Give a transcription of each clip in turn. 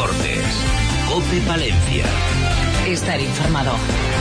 Deportes. COPE Palencia. Estar informado.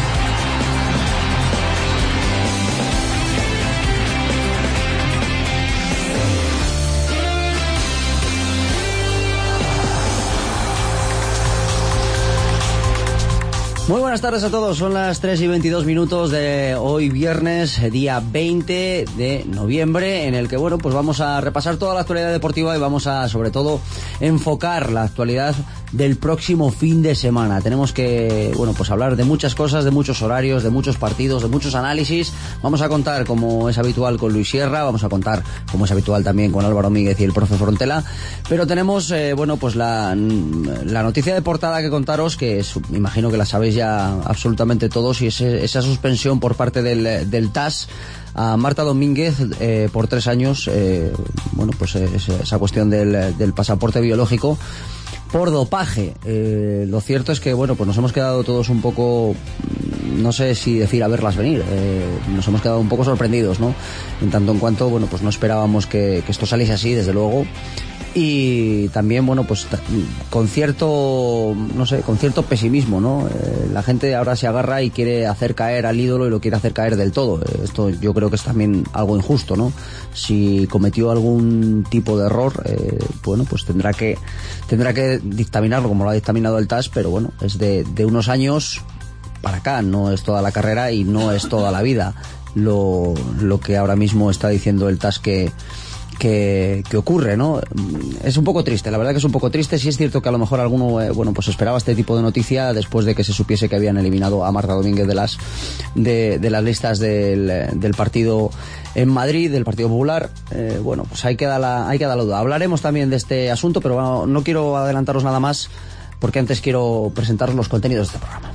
Muy buenas tardes a todos, son las 3:22 de hoy viernes, día 20 de noviembre, en el que bueno, pues vamos a repasar toda la actualidad deportiva y vamos a sobre todo enfocar la actualidad del próximo fin de semana. Tenemos que, bueno, pues hablar de muchas cosas, de muchos horarios, de muchos partidos, de muchos análisis. Vamos a contar, como es habitual, con Luis Sierra, vamos a contar, como es habitual, también con Álvaro Míguez y el profe Frontela, pero tenemos, bueno, pues la noticia de portada que contaros, que es, me imagino que la sabéis ya absolutamente todos, y es esa suspensión por parte del TAS a Marta Domínguez por 3 años, bueno, pues esa cuestión del pasaporte biológico por dopaje. Lo cierto es que, bueno, pues nos hemos quedado todos un poco, no sé si decir a verlas venir, nos hemos quedado un poco sorprendidos, ¿no? En tanto en cuanto, bueno, pues no esperábamos que esto saliese así, desde luego. Y también, bueno, pues con cierto, no sé, con cierto pesimismo, ¿no? La gente ahora se agarra y quiere hacer caer al ídolo y lo quiere hacer caer del todo. Esto yo creo que es también algo injusto, ¿no? Si cometió algún tipo de error, bueno, pues tendrá que dictaminarlo como lo ha dictaminado el TAS, pero bueno, es de unos años para acá, no es toda la carrera y no es toda la vida lo que ahora mismo está diciendo el TAS que ocurre, ¿no? Es un poco triste, la verdad que es un poco triste. Sí es cierto que a lo mejor alguno, bueno, pues esperaba este tipo de noticia después de que se supiese que habían eliminado a Marta Domínguez de las listas del partido en Madrid, del Partido Popular. Bueno, pues ahí queda la duda. Hablaremos también de este asunto, pero bueno, no quiero adelantaros nada más, porque antes quiero presentaros los contenidos de este programa.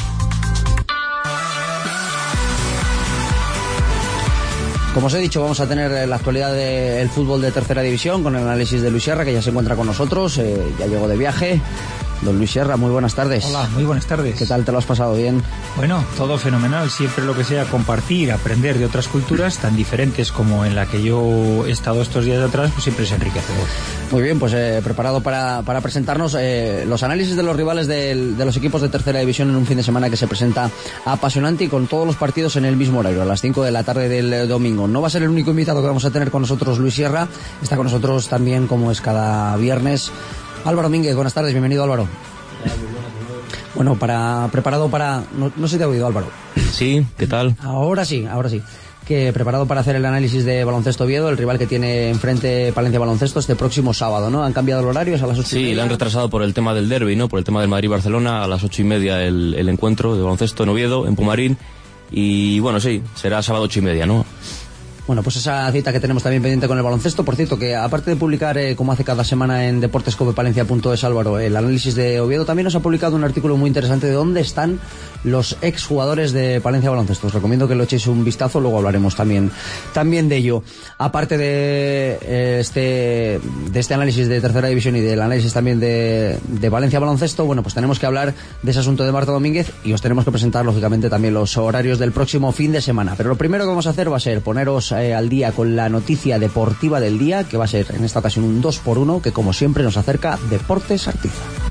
Como os he dicho, vamos a tener la actualidad del fútbol de tercera división con el análisis de Luis Sierra, que ya se encuentra con nosotros, ya llegó de viaje. Don Luis Sierra, muy buenas tardes. Hola, muy buenas tardes. ¿Qué tal? ¿Te lo has pasado bien? Bueno, todo fenomenal. Siempre lo que sea compartir, aprender de otras culturas tan diferentes como en la que yo he estado estos días atrás, pues siempre es enriquecedor. Muy bien, pues preparado para presentarnos los análisis de los rivales de los equipos de tercera división en un fin de semana que se presenta apasionante y con todos los partidos en el mismo horario, a las 5 de la tarde del domingo. No va a ser el único invitado que vamos a tener con nosotros Luis Sierra, está con nosotros también, como es cada viernes, Álvaro Mínguez. Buenas tardes, bienvenido Álvaro. Bueno, preparado para... No sé si te ha oído, Álvaro. Sí, ¿qué tal? Ahora sí. Que preparado para hacer el análisis de Baloncesto Oviedo, el rival que tiene enfrente Palencia Baloncesto este próximo sábado, ¿no? ¿Han cambiado el horario? ¿Es a las 8:30? Sí, lo han retrasado por el tema del derbi, ¿no? Por el tema del Madrid-Barcelona, a las 8:30 el encuentro de baloncesto en Oviedo, en Pumarín. Y bueno, sí, será sábado 8:30, ¿no? Bueno, pues esa cita que tenemos también pendiente con el baloncesto. Por cierto, que aparte de publicar, como hace cada semana en deportescopepalencia.es, Álvaro, el análisis de Oviedo, también nos ha publicado un artículo muy interesante de dónde están los exjugadores de Palencia Baloncesto. Os recomiendo que lo echéis un vistazo, luego hablaremos también de ello. Aparte de este análisis de tercera división y del análisis también de Valencia Baloncesto, bueno, pues tenemos que hablar de ese asunto de Marta Domínguez y os tenemos que presentar, lógicamente, también los horarios del próximo fin de semana. Pero lo primero que vamos a hacer va a ser poneros al día con la noticia deportiva del día, que va a ser en esta ocasión un 2x1, que como siempre nos acerca Deportes Artiza.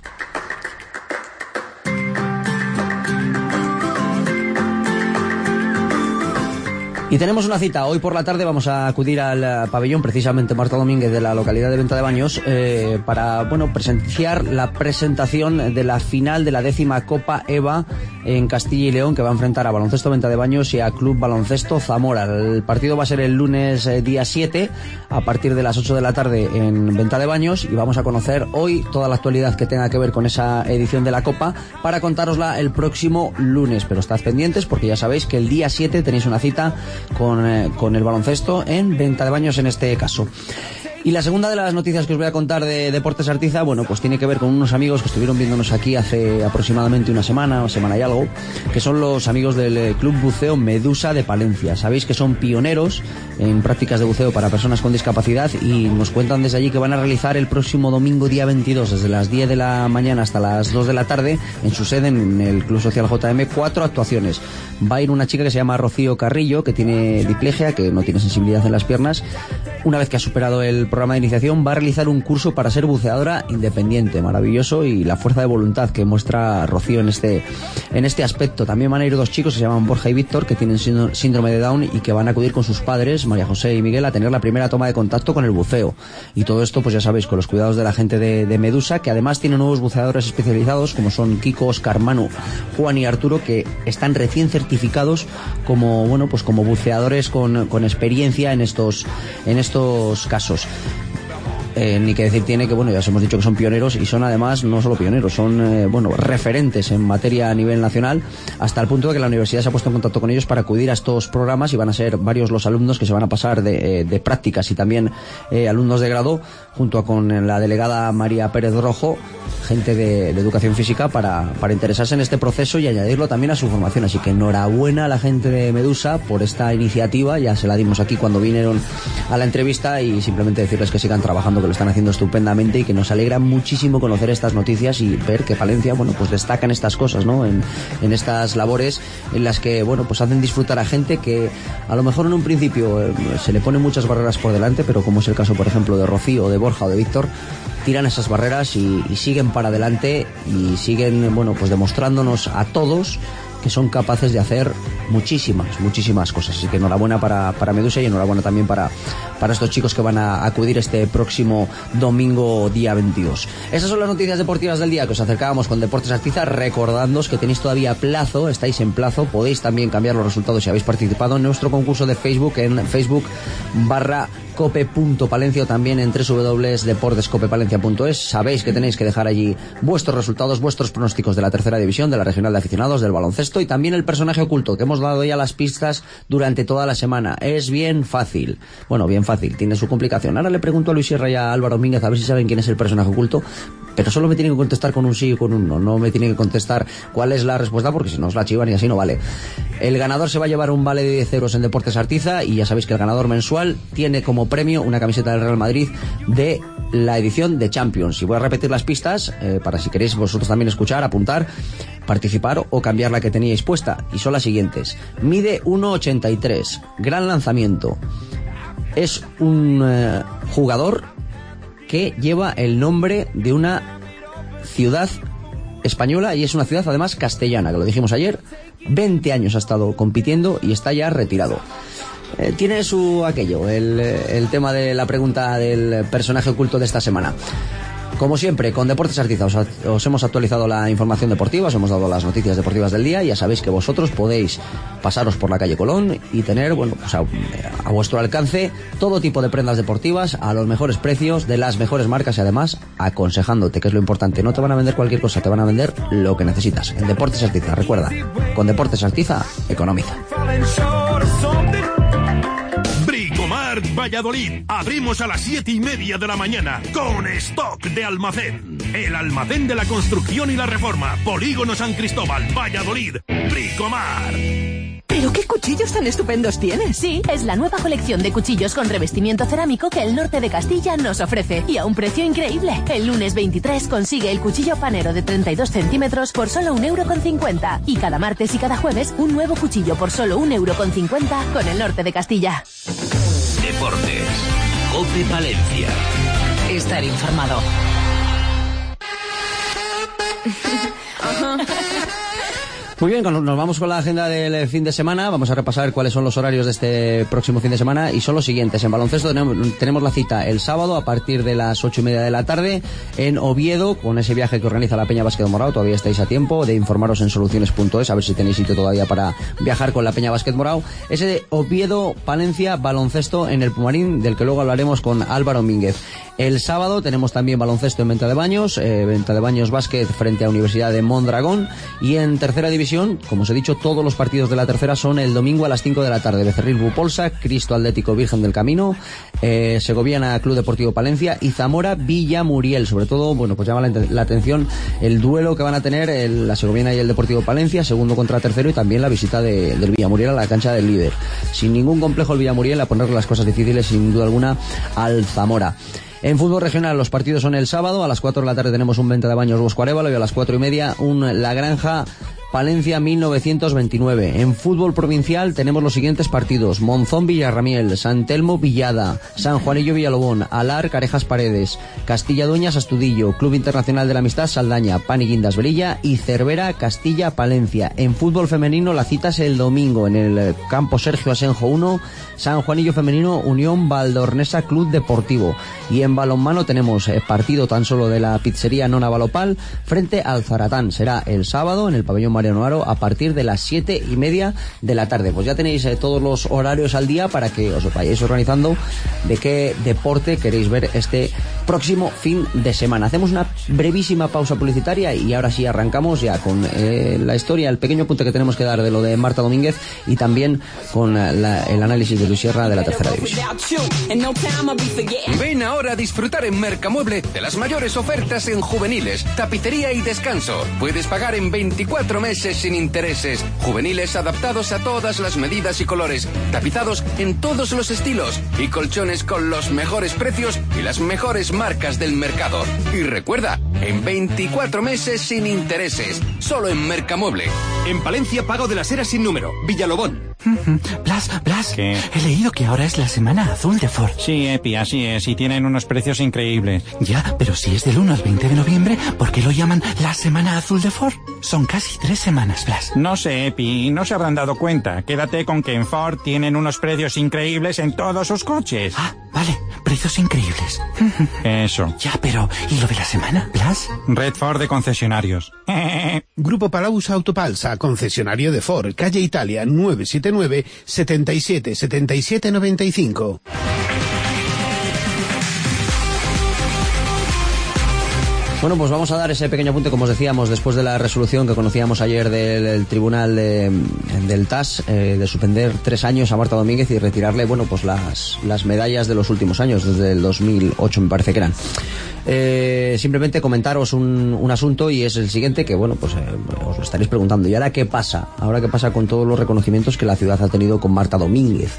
Y tenemos una cita. Hoy por la tarde vamos a acudir al pabellón, precisamente Marta Domínguez, de la localidad de Venta de Baños, para, bueno, presenciar la presentación de la final de la 10ª Copa EVA en Castilla y León, que va a enfrentar a Baloncesto Venta de Baños y a Club Baloncesto Zamora. El partido va a ser el lunes día 7, a partir de las 8 de la tarde en Venta de Baños, y vamos a conocer hoy toda la actualidad que tenga que ver con esa edición de la Copa para contárosla el próximo lunes. Pero estad pendientes, porque ya sabéis que el día 7 tenéis una cita con el baloncesto en Venta de Baños en este caso. Y la segunda de las noticias que os voy a contar de Deportes Artiza, bueno, pues tiene que ver con unos amigos que estuvieron viéndonos aquí hace aproximadamente una semana o semana y algo, que son los amigos del Club Buceo Medusa de Palencia. Sabéis que son pioneros en prácticas de buceo para personas con discapacidad y nos cuentan desde allí que van a realizar el próximo domingo día 22, desde las 10 de la mañana hasta las 2 de la tarde, en su sede en el Club Social JM, 4 actuaciones. Va a ir una chica que se llama Rocío Carrillo, que tiene diplegia, que no tiene sensibilidad en las piernas, una vez que ha superado el programa de iniciación, va a realizar un curso para ser buceadora independiente. Maravilloso, y la fuerza de voluntad que muestra Rocío en este aspecto. También van a ir 2 chicos que se llaman Borja y Víctor, que tienen síndrome de Down y que van a acudir con sus padres, María José y Miguel, a tener la primera toma de contacto con el buceo. Y todo esto, pues ya sabéis, con los cuidados de la gente de Medusa, que además tiene nuevos buceadores especializados, como son Kiko, Oscar, Manu, Juan y Arturo, que están recién certificados como, bueno, pues como buceadores con experiencia en estos casos. Ni que decir tiene que, bueno, ya os hemos dicho que son pioneros, y son además no solo pioneros, son referentes en materia a nivel nacional, hasta el punto de que la universidad se ha puesto en contacto con ellos para acudir a estos programas, y van a ser varios los alumnos que se van a pasar de prácticas, y también alumnos de grado, junto con la delegada María Pérez Rojo, gente de educación física, para interesarse en este proceso y añadirlo también a su formación. Así que enhorabuena a la gente de Medusa por esta iniciativa. Ya se la dimos aquí cuando vinieron a la entrevista, y simplemente decirles que sigan trabajando, que lo están haciendo estupendamente, y que nos alegra muchísimo conocer estas noticias y ver que Palencia, bueno, pues destacan estas cosas, ¿no? En estas labores en las que, bueno, pues hacen disfrutar a gente que a lo mejor en un principio se le ponen muchas barreras por delante, pero como es el caso, por ejemplo, de Rocío, de Borja o de Víctor, tiran esas barreras y siguen para adelante, y siguen, bueno, pues demostrándonos a todos que son capaces de hacer muchísimas cosas. Así que enhorabuena para Medusa, y enhorabuena también para estos chicos que van a acudir este próximo domingo día 22. Esas son las noticias deportivas del día que os acercábamos con Deportes Artiza, recordándoos que tenéis todavía plazo, estáis en plazo, podéis también cambiar los resultados si habéis participado en nuestro concurso de Facebook, en facebook.cope.palencia, o también en www.deportescopepalencia.es. Sabéis que tenéis que dejar allí vuestros resultados, vuestros pronósticos de la tercera división, de la regional de aficionados, del baloncesto, y también el personaje oculto, que hemos dado ya las pistas durante toda la semana. Es bien fácil. Bueno, bien fácil, tiene su complicación. Ahora le pregunto a Luis Sierra y a Álvaro Mínguez a ver si saben quién es el personaje oculto, pero solo me tienen que contestar con un sí y con un no. No me tienen que contestar cuál es la respuesta, porque si no os la chivan y así no vale. El ganador se va a llevar un vale de 10 euros en Deportes Artiza, y ya sabéis que el ganador mensual tiene como premio una camiseta del Real Madrid de la edición de Champions. Y voy a repetir las pistas para, si queréis vosotros también escuchar, apuntar, participar o cambiar la que teníais puesta. Y son las siguientes: mide 1,83, gran lanzamiento, es un jugador que lleva el nombre de una ciudad española, y es una ciudad además castellana, que lo dijimos ayer. 20 años ha estado compitiendo y está ya retirado. Tiene su aquello, el tema de la pregunta del personaje oculto de esta semana. Como siempre, con Deportes Artiza os hemos actualizado la información deportiva, os hemos dado las noticias deportivas del día. Ya sabéis que vosotros podéis pasaros por la calle Colón y tener, bueno, pues a vuestro alcance todo tipo de prendas deportivas a los mejores precios, de las mejores marcas, y además aconsejándote, que es lo importante. No te van a vender cualquier cosa, te van a vender lo que necesitas. En Deportes Artiza, recuerda, con Deportes Artiza, economiza. Valladolid. Abrimos a las 7:30 de la mañana con stock de almacén. El almacén de la construcción y la reforma. Polígono San Cristóbal, Valladolid. Bricomar. ¿Pero qué cuchillos tan estupendos tienes? Sí, es la nueva colección de cuchillos con revestimiento cerámico que el norte de Castilla nos ofrece. Y a un precio increíble. El lunes 23 consigue el cuchillo panero de 32 centímetros por solo 1,50 €. Y cada martes y cada jueves un nuevo cuchillo por solo 1,50 € con el norte de Castilla. Deportes. COPE Palencia. Estar informado. Muy bien, nos vamos con la agenda del fin de semana. Vamos a repasar cuáles son los horarios de este próximo fin de semana, y son los siguientes. En baloncesto tenemos la cita el sábado a partir de las 8:30 de la tarde en Oviedo, con ese viaje que organiza la Peña Básquet Morao. Todavía estáis a tiempo de informaros en soluciones.es, a ver si tenéis sitio todavía para viajar con la Peña Básquet Morao. Ese de Oviedo, Palencia, baloncesto en el Pumarín, del que luego hablaremos con Álvaro Mínguez. El sábado tenemos también baloncesto en Venta de Baños Básquet frente a Universidad de Mondragón. Y en tercera división, como os he dicho, todos los partidos de la tercera son el domingo a las 5 de la tarde. Becerril Bupolsa, Cristo Atlético Virgen del Camino, Segoviana Club Deportivo Palencia y Zamora Villamuriel. Sobre todo, bueno, pues llama la atención el duelo que van a tener la Segoviana y el Deportivo Palencia, segundo contra tercero, y también la visita del Villamuriel a la cancha del líder. Sin ningún complejo el Villamuriel a ponerle las cosas difíciles, sin duda alguna, al Zamora. En fútbol regional los partidos son el sábado. A las 4 de la tarde tenemos un Venta de Baños Bosco Arévalo, y a las 4:30 un La Granja Palencia 1929. En fútbol provincial tenemos los siguientes partidos: Monzón Villarramiel, San Telmo Villada, San Juanillo Villalobón, Alar Carejas Paredes, Castilla Dueñas Astudillo, Club Internacional de la Amistad Saldaña, Pan y Guindas Velilla y Cervera Castilla Palencia. En fútbol femenino la cita es el domingo en el campo Sergio Asenjo 1, San Juanillo Femenino Unión Valdornesa Club Deportivo. Y en balonmano tenemos partido tan solo de la pizzería Nona Balopal frente al Zaratán. Será el sábado en el pabellón Mariano Aro a partir de las 7:30 de la tarde. Pues ya tenéis todos los horarios al día para que os vayáis organizando de qué deporte queréis ver este próximo fin de semana. Hacemos una brevísima pausa publicitaria y ahora sí arrancamos ya con la historia, el pequeño apunte que tenemos que dar de lo de Marta Domínguez y también con el análisis de Luis Sierra de la tercera división. Ven ahora a disfrutar en Mercamueble de las mayores ofertas en juveniles, tapicería y descanso. Puedes pagar en 24 meses sin intereses. Juveniles adaptados a todas las medidas y colores, tapizados en todos los estilos y colchones con los mejores precios y las mejores marcas del mercado. Y recuerda, en 24 meses sin intereses, solo en Mercamueble. En Palencia, Pago de las Heras sin número, Villalobón. Blas, ¿qué? He leído que ahora es la semana azul de Ford. Sí, Epi, así es, y tienen unos precios increíbles. Ya, pero si es del 1 al 20 de noviembre, ¿por qué lo llaman la semana azul de Ford? Son casi 3 semanas, Blas. No sé, Epi, no se habrán dado cuenta. Quédate con que en Ford tienen unos precios increíbles en todos sus coches. Ah, vale, precios increíbles. Eso. Ya, pero ¿y lo de la semana, Blas? Red Ford de concesionarios. Grupo Palausa Autopalsa, concesionario de Ford, calle Italia, 979 77 77 95. Bueno, pues vamos a dar ese pequeño apunte, como os decíamos, después de la resolución que conocíamos ayer del tribunal del TAS, de suspender 3 años a Marta Domínguez y retirarle, bueno, pues las medallas de los últimos años, desde el 2008 me parece que eran. Simplemente comentaros un asunto, y es el siguiente, que bueno, pues os lo estaréis preguntando. ¿Y ahora qué pasa? ¿Ahora qué pasa con todos los reconocimientos que la ciudad ha tenido con Marta Domínguez?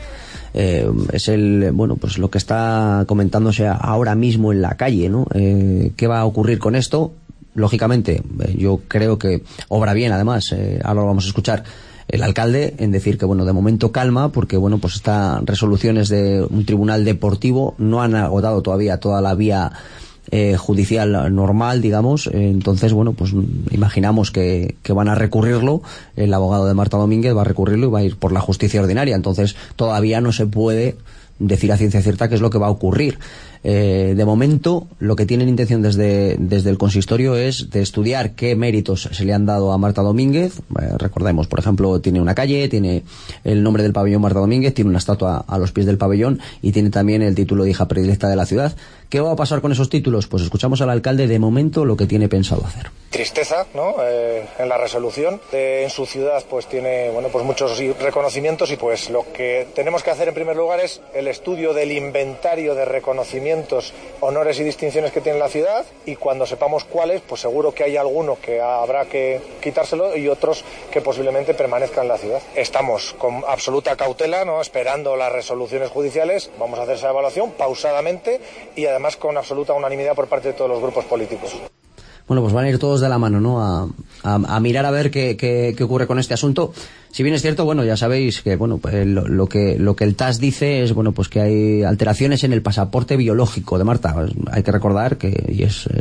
Es pues lo que está comentándose ahora mismo en la calle, ¿no? ¿Qué va a ocurrir con esto? Lógicamente, yo creo que obra bien, además, ahora lo vamos a escuchar, el alcalde en decir que, bueno, de momento calma, porque, bueno, pues estas resoluciones de un tribunal deportivo no han agotado todavía toda la vía judicial normal, digamos. Entonces, bueno, pues imaginamos que van a recurrirlo. El abogado de Marta Domínguez va a recurrirlo y va a ir por la justicia ordinaria. Entonces todavía no se puede decir a ciencia cierta qué es lo que va a ocurrir. De momento, lo que tienen intención desde el consistorio es de estudiar qué méritos se le han dado a Marta Domínguez. Recordemos, por ejemplo, tiene una calle, tiene el nombre del pabellón Marta Domínguez, tiene una estatua a los pies del pabellón y tiene también el título de hija predilecta de la ciudad. ¿Qué va a pasar con esos títulos? Pues escuchamos al alcalde de momento lo que tiene pensado hacer. Tristeza, ¿no? En la resolución. En su ciudad pues tiene, bueno, pues muchos reconocimientos, y pues lo que tenemos que hacer en primer lugar es el estudio del inventario de reconocimientos, honores y distinciones que tiene la ciudad, y cuando sepamos cuáles, pues seguro que hay alguno que habrá que quitárselo y otros que posiblemente permanezcan en la ciudad. Estamos con absoluta cautela, ¿no? Esperando las resoluciones judiciales. Vamos a hacer esa evaluación pausadamente y además con absoluta unanimidad por parte de todos los grupos políticos. Bueno, pues van a ir todos de la mano, ¿no? A mirar a ver qué ocurre con este asunto. Si bien es cierto, bueno, ya sabéis que, bueno, pues lo que el TAS dice es, bueno, pues que hay alteraciones en el pasaporte biológico de Marta. Hay que recordar que, y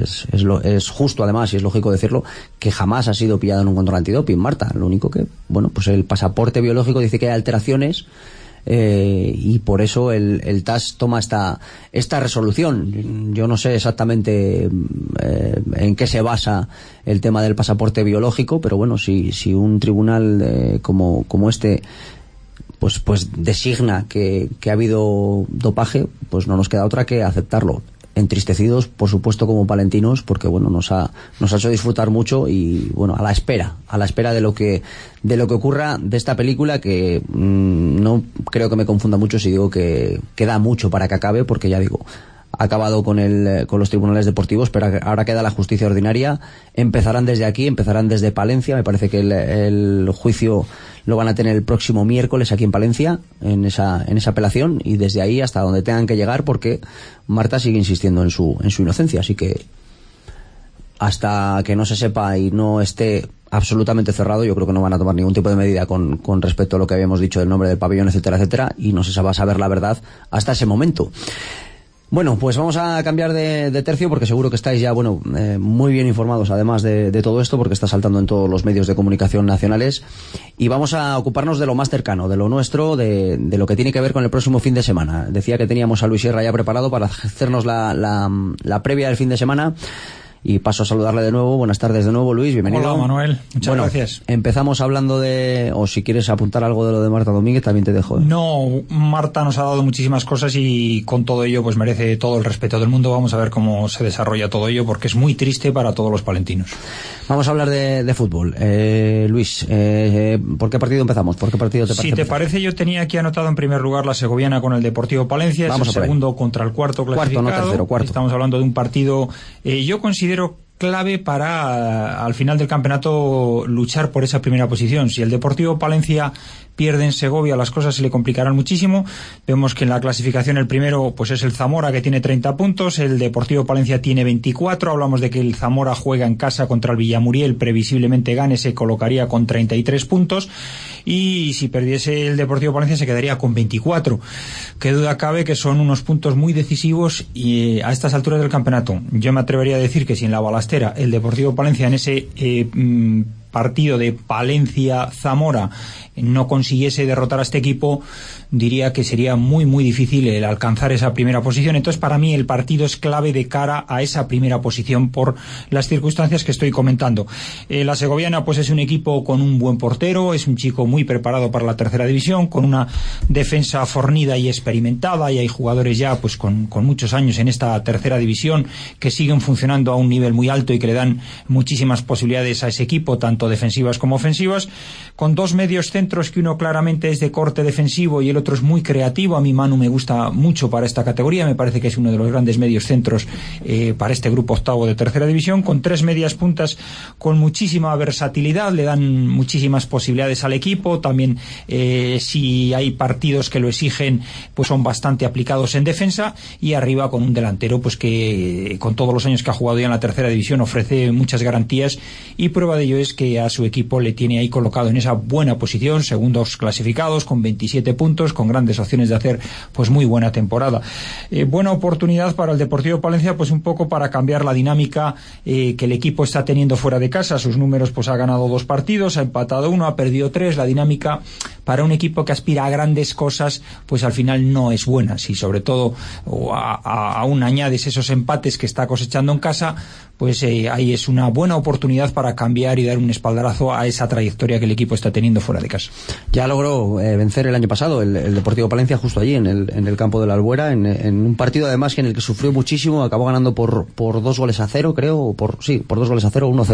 es justo además, y es lógico decirlo, que jamás ha sido pillada en un control antidoping, Marta. Lo único que, bueno, pues el pasaporte biológico dice que hay alteraciones, y por eso el TAS toma esta resolución. Yo no sé exactamente en qué se basa el tema del pasaporte biológico, pero bueno, si un tribunal como este pues designa que ha habido dopaje, pues no nos queda otra que aceptarlo. Entristecidos, por supuesto, como palentinos, porque bueno, nos ha hecho disfrutar mucho, y bueno, a la espera de lo que ocurra de esta película, que no creo que me confunda mucho si digo que queda mucho para que acabe, porque ya digo, ha acabado con los tribunales deportivos, pero ahora queda la justicia ordinaria. Empezarán desde aquí, empezarán desde Palencia. Me parece que el juicio lo van a tener el próximo miércoles aquí en Palencia, en esa apelación, y desde ahí hasta donde tengan que llegar, porque Marta sigue insistiendo en su inocencia. Así que hasta que no se sepa y no esté absolutamente cerrado. Yo creo que no van a tomar ningún tipo de medida con respecto a lo que habíamos dicho del nombre del pabellón, etcétera, etcétera, y no se va a saber la verdad hasta ese momento. Bueno, pues vamos a cambiar de tercio, porque seguro que estáis ya, muy bien informados además de todo esto, porque está saltando en todos los medios de comunicación nacionales, y vamos a ocuparnos de lo más cercano, de lo nuestro, de lo que tiene que ver con el próximo fin de semana. Decía que teníamos a Luis Sierra ya preparado para hacernos la previa del fin de semana. Y paso a saludarle de nuevo. Buenas tardes de nuevo, Luis, bienvenido. Hola, Manuel, muchas gracias. Empezamos hablando o si quieres apuntar algo de lo de Marta Domínguez, también te dejo. No, Marta nos ha dado muchísimas cosas y con todo ello pues merece todo el respeto del mundo. Vamos a ver cómo se desarrolla todo ello, porque es muy triste para todos los palentinos. Vamos a hablar de fútbol. Luis, ¿por qué partido empezamos? ¿Por qué partido te parece? Si te parece, yo tenía aquí anotado en primer lugar la segoviana con el Deportivo Palencia. Es el segundo contra el cuarto clasificado. No tercero, cuarto. Estamos hablando de un partido, yo considero clave para al final del campeonato luchar por esa primera posición. Si el Deportivo Palencia pierde en Segovia, las cosas se le complicarán muchísimo. Vemos que en la clasificación el primero pues es el Zamora, que tiene 30 puntos, el Deportivo Palencia tiene 24. Hablamos de que el Zamora juega en casa contra el Villamuriel, previsiblemente gane, se colocaría con 33 puntos, y si perdiese el Deportivo Palencia se quedaría con 24. Qué duda cabe que son unos puntos muy decisivos y a estas alturas del campeonato. Yo me atrevería a decir que si en la balastera el Deportivo Palencia en ese partido de Palencia-Zamora no consiguiese derrotar a este equipo, diría que sería muy muy difícil el alcanzar esa primera posición. Entonces, para mí el partido es clave de cara a esa primera posición por las circunstancias que estoy comentando. La segoviana pues es un equipo con un buen portero, es un chico muy preparado para la tercera división, con una defensa fornida y experimentada, y hay jugadores ya pues con muchos años en esta tercera división que siguen funcionando a un nivel muy alto y que le dan muchísimas posibilidades a ese equipo, tanto defensivas como ofensivas, con dos medios centros, que uno claramente es de corte defensivo y el otro es muy creativo. A mí Manu me gusta mucho para esta categoría, me parece que es uno de los grandes medios centros para este grupo octavo de tercera división, con tres medias puntas con muchísima versatilidad, le dan muchísimas posibilidades al equipo. También si hay partidos que lo exigen, pues son bastante aplicados en defensa, y arriba con un delantero pues que con todos los años que ha jugado ya en la tercera división ofrece muchas garantías, y prueba de ello es que a su equipo le tiene ahí colocado en esa buena posición, segundos clasificados con 27 puntos, con grandes opciones de hacer pues muy buena temporada. Buena oportunidad para el Deportivo Palencia, pues un poco para cambiar la dinámica que el equipo está teniendo fuera de casa. Sus números, pues ha ganado 2 partidos, ha empatado 1, ha perdido 3. La dinámica para un equipo que aspira a grandes cosas pues al final no es buena. Si sobre todo aún añades esos empates que está cosechando en casa, pues ahí es una buena oportunidad para cambiar y dar un espaldarazo a esa trayectoria que el equipo está teniendo fuera de casa. Ya logró vencer el año pasado el Deportivo Palencia justo allí en el campo de la Albuera, en un partido además en el que sufrió muchísimo. Acabó ganando por 2-0, creo, por 2-0,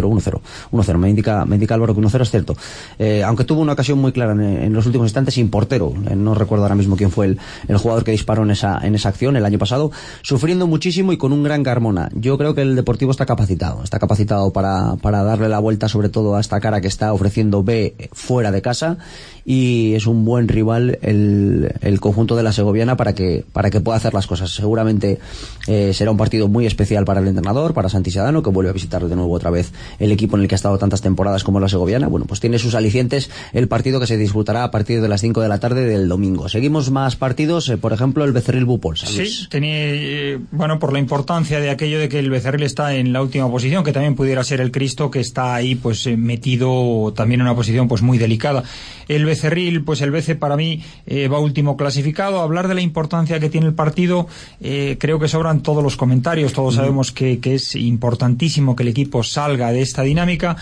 1-0. Me indica Álvaro que 1-0 es cierto, aunque tuvo una ocasión muy clara en los últimos instantes, sin portero. No recuerdo ahora mismo quién fue el jugador que disparó en esa acción el año pasado, sufriendo muchísimo y con un gran Carmona. Yo creo que el Deportivo está capacitado para darle la vuelta, sobre todo a esta cara que está ofreciendo B fuera de casa, y es un buen rival el conjunto de la segoviana para que pueda hacer las cosas. Seguramente será un partido muy especial para el entrenador, para Santi Sedano, que vuelve a visitar de nuevo otra vez el equipo en el que ha estado tantas temporadas como la segoviana. Bueno, pues tiene sus alicientes el partido, que se disputará a partir de las 5 de la tarde del domingo. Seguimos más partidos, por ejemplo el Becerril Bupolsa. Sí, por la importancia de aquello de que el Becerril está en la última posición, que también pudiera ser el Cristo, que está ahí pues metido también en una posición pues muy delicada. El Becerril, pues el Bece para mí va último clasificado. Hablar de la importancia que tiene el partido, creo que sobran todos los comentarios. Todos sabemos que es importantísimo que el equipo salga de esta dinámica.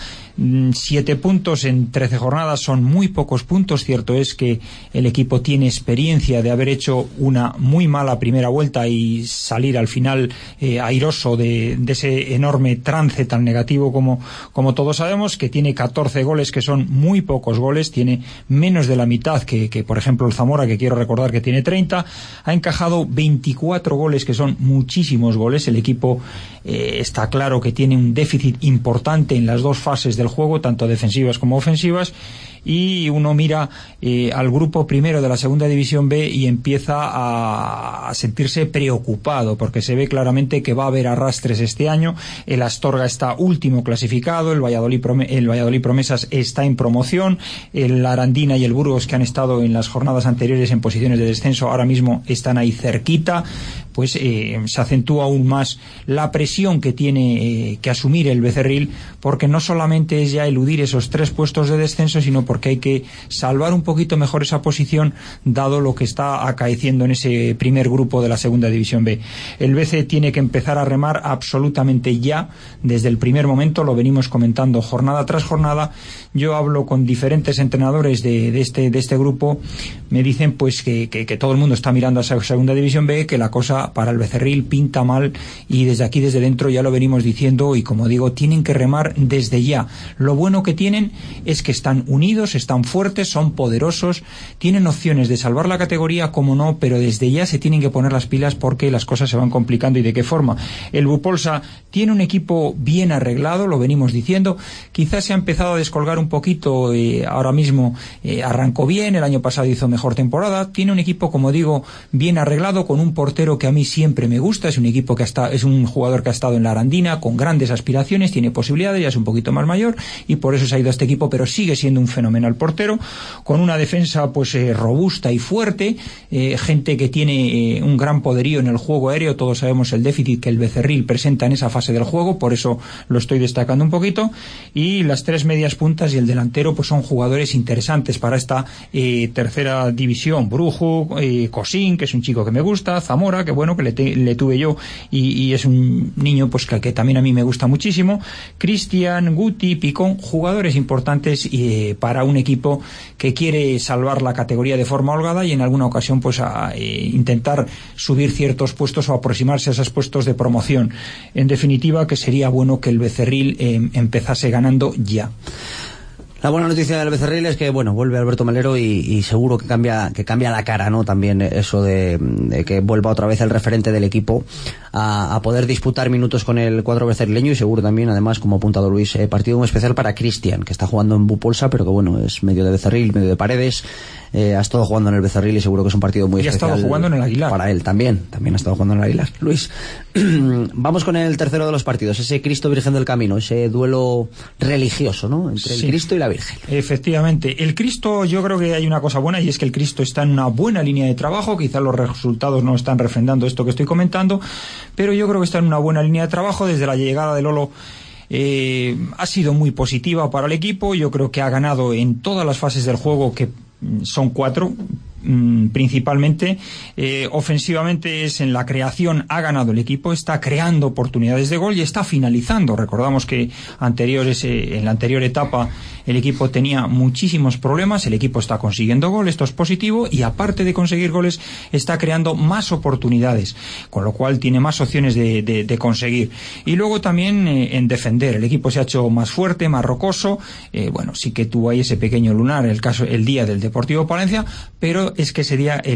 7 puntos en 13 jornadas son muy pocos puntos. Cierto es que el equipo tiene experiencia de haber hecho una muy mala primera vuelta y salir al final airoso de ese enorme trance tan negativo como todos sabemos, que tiene 14 goles, que son muy pocos goles, tiene menos de la mitad que por ejemplo el Zamora, que quiero recordar que tiene 30, ha encajado 24 goles, que son muchísimos goles. El equipo está claro que tiene un déficit importante en las dos fases del juego, tanto defensivas como ofensivas, y uno mira al grupo primero de la segunda división B y empieza a sentirse preocupado, porque se ve claramente que va a haber arrastres este año. El Astorga está último clasificado, el Valladolid Promesas está en promoción, el Arandina y el Burgos, que han estado en las jornadas anteriores en posiciones de descenso, ahora mismo están ahí cerquita. Pues se acentúa aún más la presión que tiene que asumir el Becerril, porque no solamente es ya eludir esos 3 puestos de descenso, sino porque hay que salvar un poquito mejor esa posición, dado lo que está acaeciendo en ese primer grupo de la segunda división B. El BC tiene que empezar a remar absolutamente ya, desde el primer momento, lo venimos comentando jornada tras jornada. Yo hablo con diferentes entrenadores de este grupo, me dicen pues que todo el mundo está mirando a esa segunda división B, que la cosa para el Becerril pinta mal, y desde aquí, desde dentro, ya lo venimos diciendo, y como digo, tienen que remar desde ya. Lo bueno que tienen es que están unidos, están fuertes, son poderosos, tienen opciones de salvar la categoría, como no, pero desde ya se tienen que poner las pilas, porque las cosas se van complicando. ¿Y de qué forma? El Bupolsa tiene un equipo bien arreglado, lo venimos diciendo, quizás se ha empezado a descolgar un poquito, ahora mismo arrancó bien, el año pasado hizo mejor temporada, tiene un equipo, como digo, bien arreglado, con un portero que a mí siempre me gusta, es un equipo que es un jugador que ha estado en la Arandina, con grandes aspiraciones, tiene posibilidades, ya es un poquito más mayor y por eso se ha ido a este equipo, pero sigue siendo un fenomenal portero, con una defensa pues robusta y fuerte, gente que tiene un gran poderío en el juego aéreo. Todos sabemos el déficit que el Becerril presenta en esa fase del juego, por eso lo estoy destacando un poquito, y las 3 medias puntas y el delantero pues son jugadores interesantes para esta tercera división. Brujo, Cosín, que es un chico que me gusta, Zamora, que bueno, que le tuve yo y es un niño pues que también a mí me gusta muchísimo, Cristian, Guti, Picón, jugadores importantes para un equipo que quiere salvar la categoría de forma holgada y en alguna ocasión pues a intentar subir ciertos puestos o aproximarse a esos puestos de promoción. En definitiva, que sería bueno que el Becerril empezase ganando ya. La buena noticia del Becerril es que, bueno, vuelve Alberto Melero y seguro que cambia la cara, ¿no? También eso de que vuelva otra vez el referente del equipo a poder disputar minutos con el cuadro becerrileño, y seguro también, además, como ha apuntado Luis, partido muy especial para Cristian, que está jugando en Bupolsa, pero que, bueno, es medio de Becerril, medio de Paredes, ha estado jugando en el Becerril y seguro que es un partido muy especial. Ha estado jugando en el Aguilar. Para él también ha estado jugando en el Aguilar. Luis, vamos con el tercero de los partidos, ese Cristo Virgen del Camino, ese duelo religioso, ¿no? Entre el Cristo y la Virgen. Efectivamente, el Cristo, yo creo que hay una cosa buena, y es que el Cristo está en una buena línea de trabajo. Quizás los resultados no están refrendando esto que estoy comentando, pero yo creo que está en una buena línea de trabajo. Desde la llegada de Lolo ha sido muy positiva para el equipo. Yo creo que ha ganado en todas las fases del juego, que son 4 principalmente. Ofensivamente es en la creación, ha ganado el equipo, está creando oportunidades de gol y está finalizando. Recordamos que en la anterior etapa el equipo tenía muchísimos problemas, el equipo está consiguiendo gol, esto es positivo, y aparte de conseguir goles está creando más oportunidades, con lo cual tiene más opciones de conseguir. Y luego también en defender, el equipo se ha hecho más fuerte, más rocoso. Bueno, sí que tuvo ahí ese pequeño lunar, el día del Deportivo Palencia, pero es que ese día el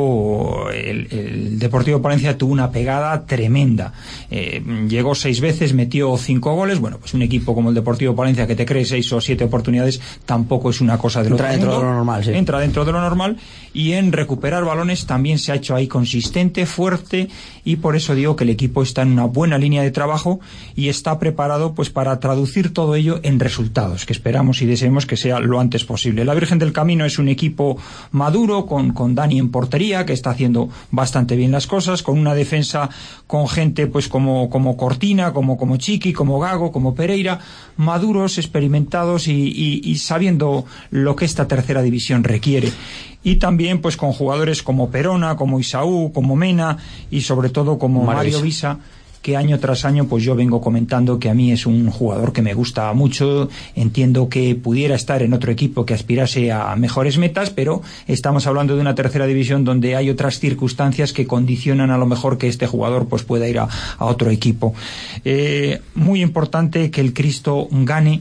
Deportivo Palencia tuvo una pegada tremenda. Llegó 6 veces, metió 5 goles. Bueno, pues un equipo como el Deportivo Palencia, que te cree 6 o 7 oportunidades, tampoco es una cosa del otro mundo. Entra dentro de lo normal, sí. Entra dentro de lo normal, y en recuperar balones también se ha hecho ahí consistente, fuerte, y por eso digo que el equipo está en una buena línea de trabajo y está preparado pues para traducir todo ello en resultados, que esperamos y deseemos que sea lo antes posible. La Virgen del Camino es un equipo maduro, con Dani en portería, que está haciendo bastante bien las cosas, con una defensa con gente pues como Cortina, como Chiqui, como Gago, como Pereira, maduros, experimentados y sabiendo lo que esta tercera división requiere. Y también pues con jugadores como Perona, como Isaú, como Mena y sobre todo como Mario Visa, que año tras año pues yo vengo comentando que a mí es un jugador que me gusta mucho. Entiendo que pudiera estar en otro equipo que aspirase a mejores metas, pero estamos hablando de una tercera división donde hay otras circunstancias que condicionan a lo mejor que este jugador pues pueda ir a otro equipo. Muy importante que el Cristo gane,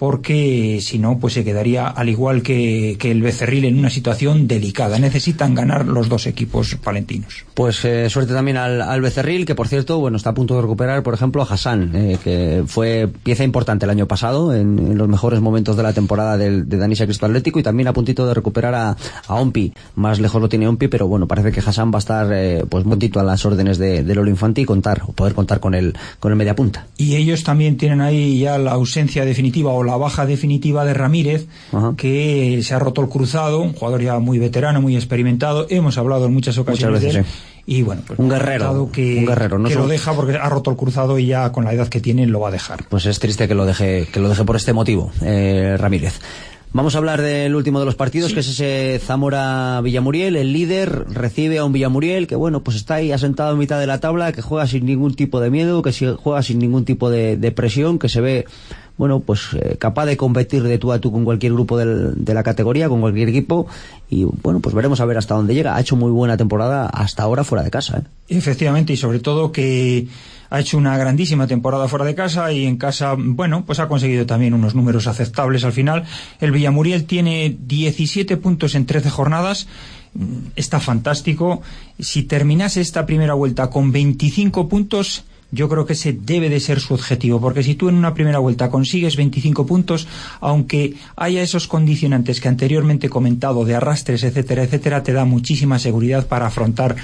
porque si no, pues se quedaría al igual que el Becerril en una situación delicada. Necesitan ganar los dos equipos palentinos. Pues suerte también al Becerril, que por cierto, bueno, está a punto de recuperar, por ejemplo, a Hassan, que fue pieza importante el año pasado en los mejores momentos de la temporada de Danisa Cristo Atlético, y también a puntito de recuperar a Ompi. Más lejos lo tiene Ompi, pero bueno, parece que Hassan va a estar pues muy a las órdenes de Lolo Infanti y poder contar con el mediapunta. Y ellos también tienen ahí ya la ausencia definitiva o la baja definitiva de Ramírez, que se ha roto el cruzado, un jugador ya muy veterano, muy experimentado. Hemos hablado en muchas ocasiones de él. Sí. Y bueno, pues un guerrero, no que lo deja porque ha roto el cruzado y ya con la edad que tiene lo va a dejar. Pues es triste que lo deje por este motivo, Ramírez. Vamos a hablar del último de los partidos, que es ese Zamora-Villamuriel. El líder recibe a un Villamuriel que, bueno, pues está ahí asentado en mitad de la tabla, que juega sin ningún tipo de miedo, que juega sin ningún tipo de presión, que se ve, bueno, pues capaz de competir de tú a tú con cualquier grupo de la categoría, con cualquier equipo. Y bueno, pues veremos a ver hasta dónde llega. Ha hecho muy buena temporada hasta ahora fuera de casa, Efectivamente, y sobre todo que ha hecho una grandísima temporada fuera de casa, y en casa, bueno, pues ha conseguido también unos números aceptables al final. El Villamuriel tiene 17 puntos en 13 jornadas, está fantástico. Si terminase esta primera vuelta con 25 puntos, yo creo que ese debe de ser su objetivo, porque si tú en una primera vuelta consigues 25 puntos, aunque haya esos condicionantes que anteriormente he comentado de arrastres, etcétera, etcétera, te da muchísima seguridad para afrontar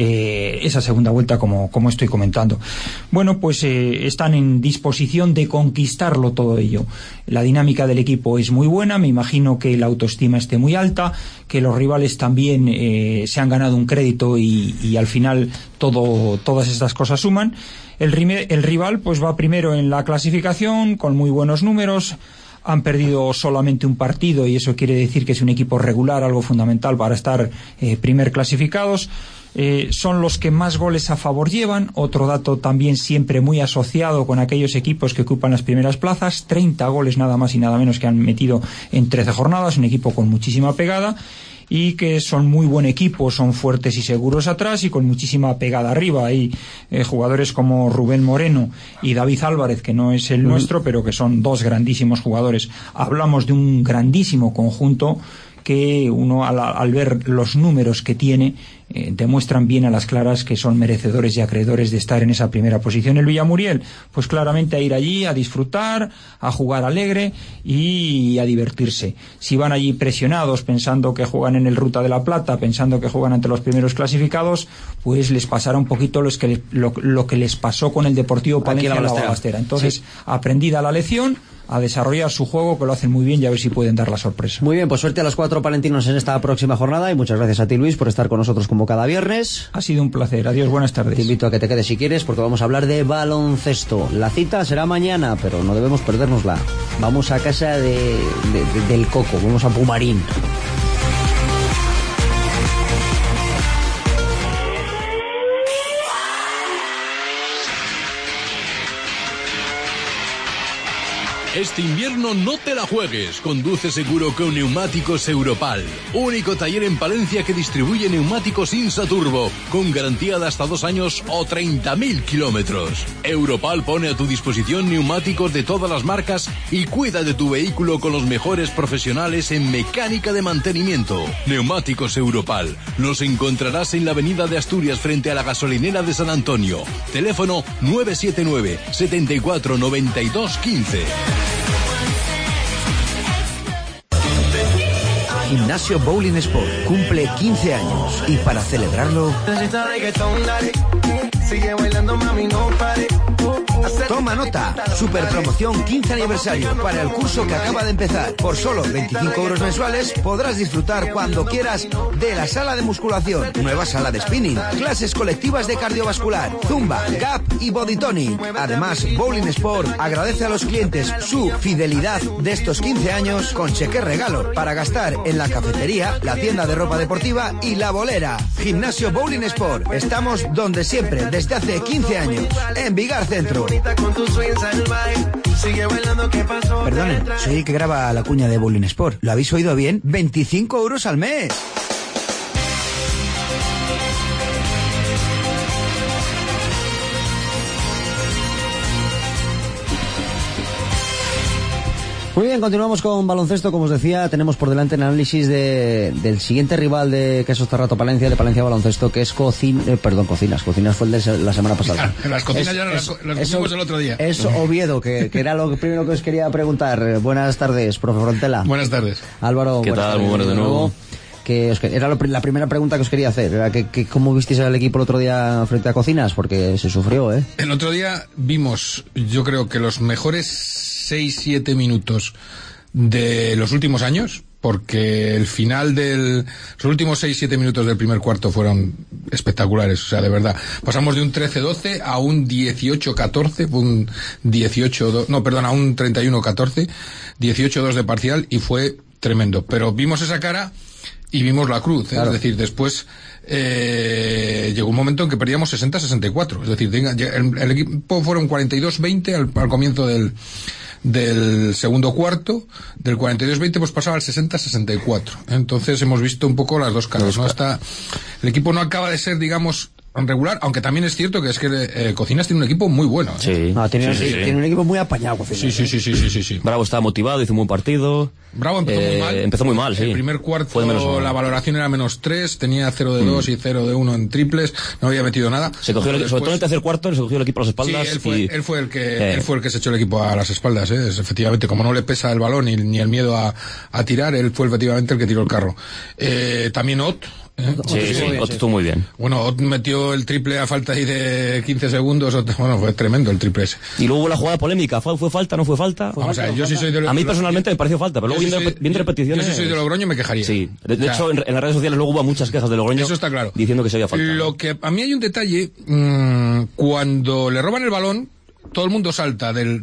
esa segunda vuelta como estoy comentando. Bueno, pues están en disposición de conquistarlo todo ello. La dinámica del equipo es muy buena, me imagino que la autoestima esté muy alta, que los rivales también se han ganado un crédito y al final todas estas cosas suman. El rival pues va primero en la clasificación con muy buenos números. Han perdido solamente un partido y eso quiere decir que es un equipo regular, algo fundamental para estar primer clasificados. Son los que más goles a favor llevan, otro dato también siempre muy asociado con aquellos equipos que ocupan las primeras plazas. 30 goles nada más y nada menos que han metido en 13 jornadas, un equipo con muchísima pegada, y que son muy buen equipo, son fuertes y seguros atrás y con muchísima pegada arriba. Hay jugadores como Rubén Moreno y David Álvarez, que no es el nuestro, pero que son dos grandísimos jugadores. Hablamos de un grandísimo conjunto que uno al ver los números que tiene demuestran bien a las claras que son merecedores y acreedores de estar en esa primera posición. El Villamuriel, pues claramente a ir allí, a disfrutar, a jugar alegre y a divertirse. Si van allí presionados, pensando que juegan en el Ruta de la Plata, pensando que juegan ante los primeros clasificados, pues les pasará un poquito lo que les pasó con el Deportivo Palencia en la Balastera. Entonces, sí, aprendida la lección, a desarrollar su juego, que lo hacen muy bien, y a ver si pueden dar la sorpresa. Muy bien, pues suerte a los 4 palentinos en esta próxima jornada, y muchas gracias a ti, Luis, por estar con nosotros como cada viernes. Ha sido un placer. Adiós, buenas tardes. Te invito a que te quedes si quieres, porque vamos a hablar de baloncesto. La cita será mañana, pero no debemos perdérnosla. Vamos a casa del Coco, vamos a Pumarín. Este invierno no te la juegues. Conduce seguro con Neumáticos Europal. Único taller en Palencia que distribuye neumáticos Insa Turbo, con garantía de hasta 2 años o 30.000 kilómetros. Europal pone a tu disposición neumáticos de todas las marcas y cuida de tu vehículo con los mejores profesionales en mecánica de mantenimiento. Neumáticos Europal. Los encontrarás en la avenida de Asturias frente a la gasolinera de San Antonio. Teléfono 979 74 92 15. Gimnasio Bowling Sport cumple 15 años y para celebrarlo toma nota, super promoción 15 aniversario para el curso que acaba de empezar. Por solo 25 euros mensuales podrás disfrutar cuando quieras de la sala de musculación, nueva sala de spinning, clases colectivas de cardiovascular, zumba, gap y body tonic. Además, Bowling Sport agradece a los clientes su fidelidad de estos 15 años con cheque regalo para gastar en la cafetería, la tienda de ropa deportiva y la bolera. Gimnasio Bowling Sport. Estamos donde siempre desde hace 15 años, en Vigar Centro. Perdonen, soy el que graba la cuña de Bowling Sport. ¿Lo habéis oído bien? 25 euros al mes. Muy bien, Bien, continuamos con baloncesto. Como os decía, tenemos por delante el análisis del siguiente rival de Quesos Cerrato Palencia, de Palencia Baloncesto, que es Cocinas. Cocinas fue el de la semana pasada. Las cocinas ya las pusimos el otro día. Es Oviedo, que era lo primero que os quería preguntar. Buenas tardes, profe Frontela. Buenas tardes. Álvaro, ¿qué tal? Muy buenas de nuevo. Era la primera pregunta que os quería hacer. Era ¿cómo visteis al equipo el otro día frente a Cocinas? Porque se sufrió, ¿eh? El otro día vimos, yo creo que los mejores 6-7 minutos de los últimos años, porque el final los últimos 6-7 minutos del primer cuarto fueron espectaculares, o sea, de verdad. Pasamos de un 13-12 a un 18-14, un 18-2, no, perdón, a un 31-14, 18-2 de parcial, y fue tremendo. Pero vimos esa cara y vimos la cruz, claro. Es decir, después llegó un momento en que perdíamos 60-64, es decir, el equipo fueron 42-20 al comienzo del segundo cuarto, del 42-20 pues pasaba al 60-64. Entonces hemos visto un poco las dos caras, ¿no? El equipo no acaba de ser, digamos, regular, aunque también es cierto que es que Cocinas tiene un equipo muy bueno, ¿eh? Sí. Tiene un equipo muy apañado, Cocinas. Sí. Bravo estaba motivado, hizo un buen partido. Bravo empezó muy mal. Sí. El primer cuarto la valoración era -3, tenía 0 de 2 y 0 de 1 en triples, no había metido nada. Se cogió sobre todo en el tercer cuarto, se cogió el equipo a las espaldas. Sí, él fue el que se echó el equipo a las espaldas, ¿eh? Efectivamente, como no le pesa el balón ni el miedo a tirar, él fue efectivamente el que tiró el carro. También Ott. Sí, Ott estuvo muy bien. Bueno, Ott metió el triple a falta ahí de 15 segundos. Bueno, fue tremendo el triple ese. Y luego la jugada polémica, ¿fue falta, no fue falta? Vamos a ver, yo sí soy de... A mí personalmente me pareció falta, pero luego viendo repeticiones... Yo sí soy de Logroño, me quejaría. Sí, de hecho en las redes sociales luego hubo muchas quejas de Logroño. Eso está claro. Diciendo que se había falta. Lo que a mí hay un detalle, cuando le roban el balón, todo el mundo salta del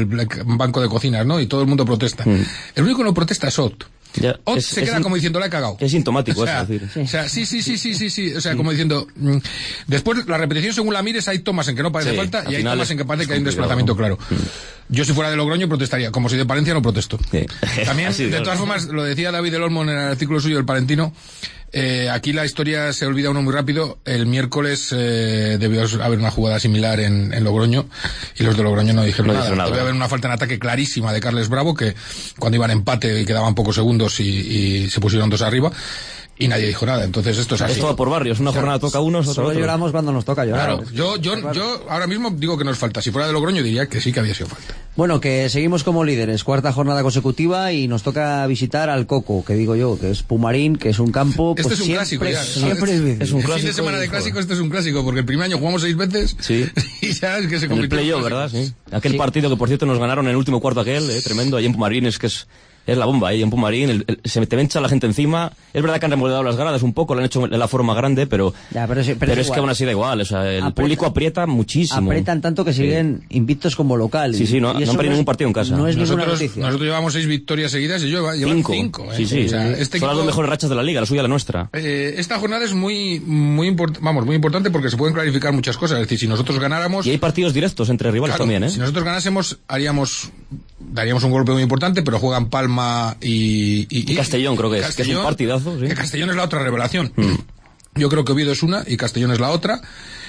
banco de Cocinas, ¿no? Y todo el mundo protesta. El único que no protesta es Ott. Ott se queda como diciendo, la he cagado. Es sintomático, o sea, eso, decir. O sea, sí. O sea, como diciendo, después la repetición según la mires, hay tomas en que no parece falta y hay tomas en que parece que hay un desplazamiento claro. Yo si fuera de Logroño protestaría, como soy de Palencia no protesto. También, de todas formas, lo decía David del Olmo en el artículo suyo del Palentino, aquí la historia se olvida uno muy rápido. El miércoles debió haber una jugada similar en Logroño y los de Logroño no dijeron nada. Debió haber una falta en ataque clarísima de Carles Bravo, que cuando iban empate y quedaban pocos segundos y se pusieron 2 arriba y nadie dijo nada. Entonces esto es así. Esto va por barrios, una jornada toca uno, solo lloramos cuando nos toca llorar. Claro, yo ahora mismo digo que no es falta. Si fuera de Logroño diría que sí que había sido falta. Bueno, que seguimos como líderes, 4ª jornada consecutiva y nos toca visitar al Coco, que digo yo, que es Pumarín, que es un campo... Este es un clásico ya. Siempre es un clásico. El fin de semana de clásico, este es un clásico, porque el primer año jugamos 6 veces y ya es que se complicó. En el playoff, ¿verdad? Sí. Aquel partido que por cierto nos ganaron en el último cuarto tremendo, ahí en Pumarín, es que es la bomba, ahí en Pumarín, se te echa la gente encima. Es verdad que han remodelado las gradas un poco, lo han hecho en la forma grande, pero es que aún así da igual, o sea, el público aprieta muchísimo. Aprietan tanto que siguen invictos como local. Sí, no han perdido ningún partido en casa. No es ninguna noticia. Nosotros llevamos 6 victorias seguidas y ellos llevan 5. Sí. O sea, son las 2 mejores rachas de la liga, la suya y la nuestra. Esta jornada es muy importante porque se pueden clarificar muchas cosas. Es decir, si nosotros ganáramos... Y hay partidos directos entre rivales también, ¿eh? Si nosotros ganásemos, daríamos un golpe muy importante, pero juegan Palma y Castellón, creo que es un partidazo. Sí. Castellón es la otra revelación. Yo creo que Oviedo es una y Castellón es la otra.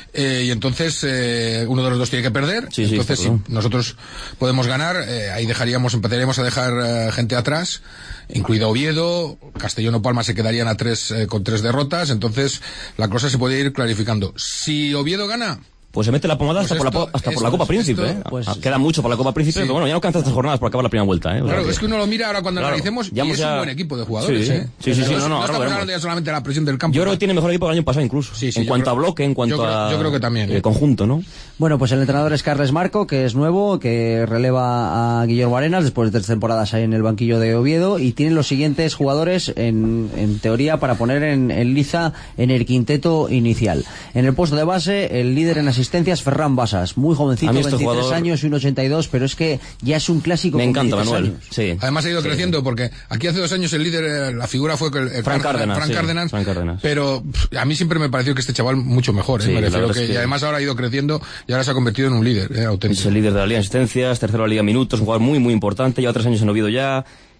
Y entonces uno de los dos tiene que perder. Entonces si nosotros podemos ganar, ahí empezaríamos a dejar gente atrás, incluido Oviedo. Castellón o Palma se quedarían con 3 derrotas. Entonces la cosa se puede ir clarificando. Si Oviedo gana, pues se mete la pomada hasta por la Copa Príncipe. Queda mucho para la Copa Príncipe, pero bueno, ya no alcanza estas jornadas por acabar la primera vuelta. Claro, es que uno lo mira ahora cuando analicemos y es un buen equipo de jugadores. Sí, no estamos hablando ya solamente de la presión del campo. Yo creo que tiene mejor equipo que el año pasado incluso. En cuanto a bloque, en cuanto a... Yo creo que también. Conjunto, ¿no? Bueno, pues el entrenador es Carles Marco, que es nuevo, que releva a Guillermo Arenas después de 3 temporadas ahí en el banquillo de Oviedo, y tiene los siguientes jugadores en teoría para poner en liza en el quinteto inicial. En el puesto de base, el líder en asistencias, Ferran Basas, muy jovencito, 23 años y un 82, pero es que ya es un clásico. Me encanta, Manuel. Sí. Además ha ido creciendo, porque aquí hace 2 años el líder, la figura fue Frank Cárdenas. Pero a mí siempre me pareció que este chaval mucho mejor. Me refiero que y además ahora ha ido creciendo y ahora se ha convertido en un líder auténtico. Es el líder de la Liga de Asistencias, tercero de la Liga Minutos, un jugador muy, muy importante, lleva 3 años en Oviedo ya.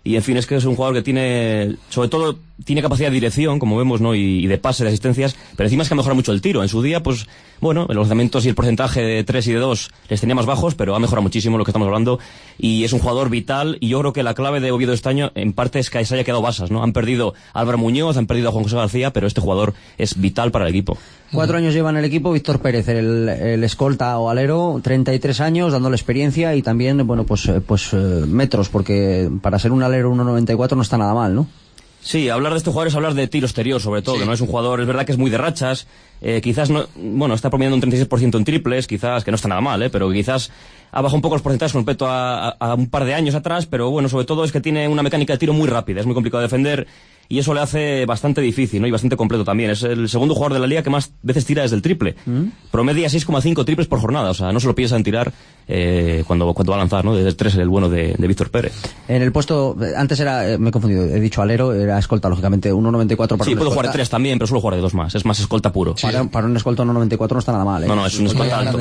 Y en fin, es que es un jugador que tiene, sobre todo, tiene capacidad de dirección, como vemos, ¿no? Y de pase, de asistencias, pero encima es que ha mejorado mucho el tiro. En su día, pues, bueno, los lanzamientos y el porcentaje de 3 y de 2 les tenía más bajos, pero ha mejorado muchísimo lo que estamos hablando. Y es un jugador vital, y yo creo que la clave de Oviedo este año, en parte, es que se haya quedado basas, ¿no? Han perdido a Álvaro Muñoz, han perdido a Juan José García, pero este jugador es vital para el equipo. 4 años lleva en el equipo Víctor Pérez, el escolta o alero, 33 años, dándole experiencia y también, bueno, pues metros, porque para ser un alero 1,94 no está nada mal, ¿no? Sí, hablar de este jugador es hablar de tiro exterior, sobre todo, sí. No es un jugador, es verdad que es muy de rachas, quizás no, bueno, está promediando un 36% en triples, quizás, que no está nada mal, pero quizás ha bajado un poco los porcentajes con respecto a un par de años atrás, pero bueno, sobre todo es que tiene una mecánica de tiro muy rápida, es muy complicado de defender, y eso le hace bastante difícil, ¿no? Y bastante completo también. Es el segundo jugador de la liga que más veces tira desde el triple. Promedia 6,5 triples por jornada, o sea, no se lo piensan tirar cuando va a lanzar, ¿no? Desde el 3 el bueno de Víctor Pérez. En el puesto, antes era, me he confundido, he dicho alero, era escolta, lógicamente, 1,94 para sí, puedo jugar 3 también, pero suelo jugar de 2 más, es más escolta puro. Sí. Para un escolta 1,94 no está nada mal, ¿eh? No, es un escolta alto.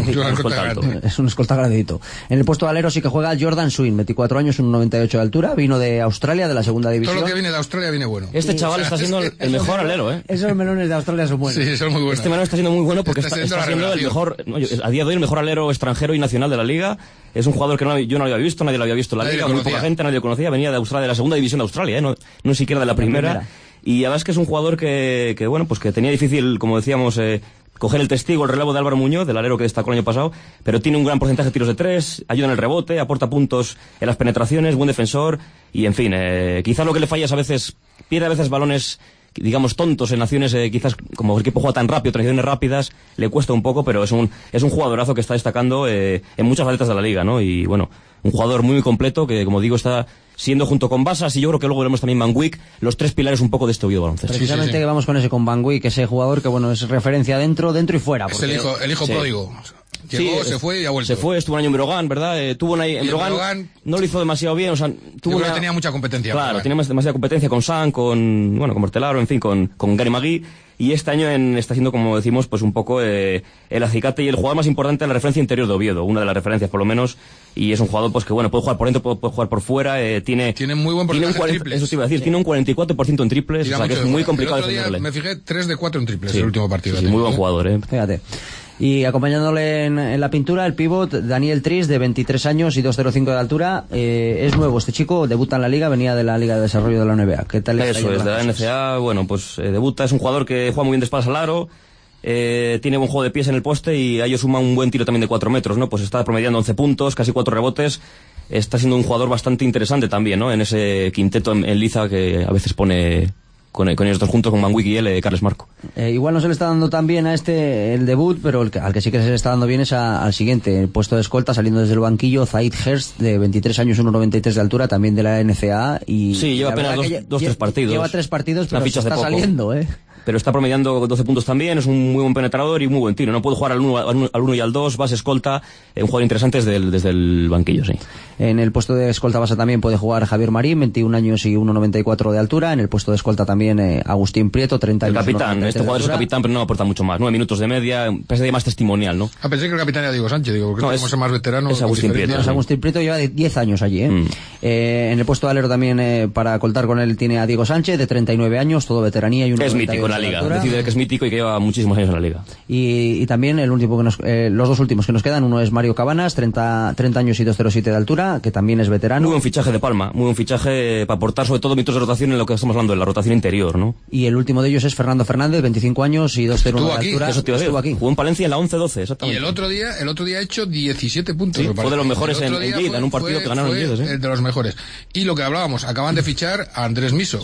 Es un escolta grandecito. En el puesto de alero sí que juega Jordan Swin, 24 años, 1,98 de altura, vino de Australia, de la segunda división. Todo lo que viene de Australia viene bueno. Este chaval está siendo el mejor alero, ¿eh? Esos melones de Australia son buenos. Sí, son muy buenos. Este melón está siendo muy bueno porque está siendo el mejor, a día de hoy el mejor alero extranjero y nacional de la liga. Es un jugador que yo no lo había visto, nadie lo había visto en la liga, muy poca gente, nadie lo conocía, venía de Australia, de la segunda división de Australia, no siquiera de la primera. Y además que es un jugador que bueno, pues que tenía difícil, como decíamos, coger el testigo, el relevo de Álvaro Muñoz, del alero que destacó el año pasado, pero tiene un gran porcentaje de tiros de 3, ayuda en el rebote, aporta puntos en las penetraciones, buen defensor, y en fin, quizás lo que le falla es a veces, pierde a veces balones, digamos, tontos en acciones, quizás como el equipo juega tan rápido, transiciones rápidas, le cuesta un poco, pero es un jugadorazo que está destacando en muchas facetas de la liga, ¿no? Y bueno, un jugador muy completo que, como digo, está siendo junto con Basas, y yo creo que luego veremos también Van Wyck, los 3 pilares un poco de este Oviedo baloncesto. Precisamente que vamos con ese, con Van Wyck, ese jugador que, bueno, es referencia dentro y fuera. Es el hijo pródigo. Llegó, se fue y ha vuelto. Se fue, estuvo un año en Brogan, ¿verdad? En Brogan no lo hizo demasiado bien, o sea, tenía mucha competencia. Claro, tenía demasiada competencia con San, con Mortelaro, en fin, con Gary Magui, y este año está siendo, como decimos, pues un poco el acicate y el jugador más importante de la referencia interior de Oviedo, una de las referencias por lo menos, y es un jugador pues que bueno, puede jugar por dentro, puede jugar por fuera, tiene muy buen porcentaje de triples. Eso te iba a decir, tiene un 44% en triples, o sea que es muy complicado defenderle. Me fijé 3 de 4 en triples el último partido. Sí, muy buen jugador, Fíjate. Y acompañándole en la pintura, el pívot Daniel Tris, de 23 años y 2,05 de altura. Es nuevo este chico, debuta en la liga, venía de la Liga de Desarrollo de la NBA. ¿Qué tal? Eso es, de la NCAA, bueno, pues debuta, es un jugador que juega muy bien de espaldas al aro, tiene buen juego de pies en el poste y a ello suma un buen tiro también de 4 metros, ¿no? Pues está promediando 11 puntos, casi 4 rebotes. Está siendo un jugador bastante interesante también, ¿no? En ese quinteto en liza que a veces pone con ellos dos juntos, con Van Wyck y él, Carles Marco. Igual no se le está dando tan bien a el debut, pero al que sí que se le está dando bien es al siguiente, el puesto de escolta, saliendo desde el banquillo, Zaid Hurst, de 23 años, 1,93 de altura, también de la NCAA. Y sí, lleva apenas 2-3 partidos. Lleva 3 partidos, pero se está saliendo, Pero está promediando 12 puntos también, es un muy buen penetrador y muy buen tiro. No puede jugar al 1 y al 2, base escolta, un jugador interesante desde el banquillo, sí. En el puesto de escolta base también puede jugar Javier Marín, 21 años y 1,94 de altura. En el puesto de escolta también Agustín Prieto, 30 años. El capitán, este jugador es el capitán, pero no aporta mucho más. 9 minutos de media, parece más testimonial, ¿no? Pensé que el capitán era Diego Sánchez, porque no, es más veterano. Es Agustín Prieto. No, es Agustín Prieto, lleva 10 años allí, en el puesto de alero también, para coltar con él, tiene a Diego Sánchez, de 39 años, todo veteranía y 1,92 es mítico en la liga, decide que es mítico y que lleva muchísimos años en la liga. Y también el último los dos últimos que nos quedan, uno es Mario Cabanas, 30 años y 2,07 de altura, que también es veterano. Muy buen fichaje de Palma, muy buen fichaje para aportar sobre todo mitos de rotación en lo que estamos hablando, en la rotación interior, ¿no? Y el último de ellos es Fernando Fernández, 25 años y 2,01 de altura. Eso te iba a decir. Estuvo aquí. Jugó en Palencia en la 11-12, exactamente. Y el otro día ha hecho 17 puntos. Sí, fue de los mejores en Lleida, en un partido que ganaron en Lleida. De los mejores. Y lo que hablábamos, acaban de fichar a Andrés Miso,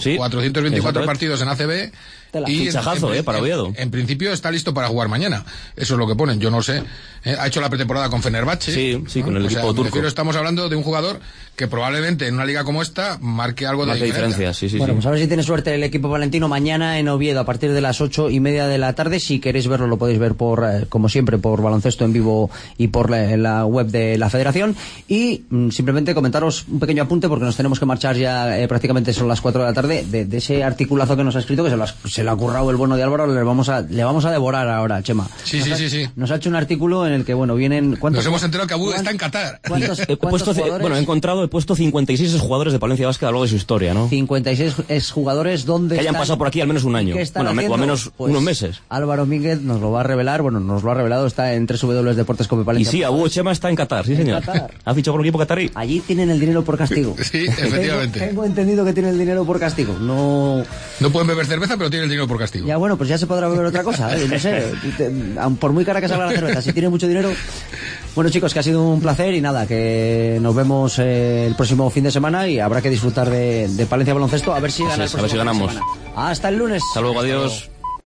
424 partidos en ACB. Y fichajazo, para Oviedo. En principio está listo para jugar mañana. Eso es lo que ponen, yo no sé. Ha hecho la pretemporada con Fenerbahce. Sí, con el equipo turco. Estamos hablando de un jugador que probablemente en una liga como esta marque algo de diferencia. Sí. Bueno, pues a ver si tiene suerte el equipo valentino mañana en Oviedo a partir de las 8:30 de la tarde. Si queréis verlo, lo podéis ver como siempre, por Baloncesto en Vivo y por la web de la Federación. Y simplemente comentaros un pequeño apunte, porque nos tenemos que marchar ya, prácticamente son las 4 de la tarde, de ese articulazo que nos ha escrito, que se se le ha currado el bueno de Álvaro, le vamos a devorar ahora, Chema. Sí. Nos ha hecho un artículo en el que, bueno, vienen... Nos hemos enterado que Abu está en Qatar. ¿Cuántos he puesto 56 jugadores de Palencia Basket a lo largo de su historia, ¿no? 56 jugadores donde que hayan pasado por aquí al menos un año, o al menos unos meses. Álvaro Mínguez nos lo va a revelar, nos lo ha revelado, está en www.deportes.palencia. Y sí, Abu Chema está en Qatar, sí señor. ¿Ha fichado por un equipo catarí? Allí tienen el dinero por castigo. Sí, efectivamente. Tengo entendido que tienen el dinero por castigo. No pueden beber cerveza, pero tienen el dinero por castigo. Ya bueno, pues ya se podrá beber otra cosa, no sé. Por muy cara que salga la cerveza, si tiene mucho dinero. Bueno, chicos, que ha sido un placer y nada, que nos vemos el próximo fin de semana y habrá que disfrutar de Palencia Baloncesto, a ver si ganamos. A ver si ganamos. Hasta el lunes. Hasta luego, adiós.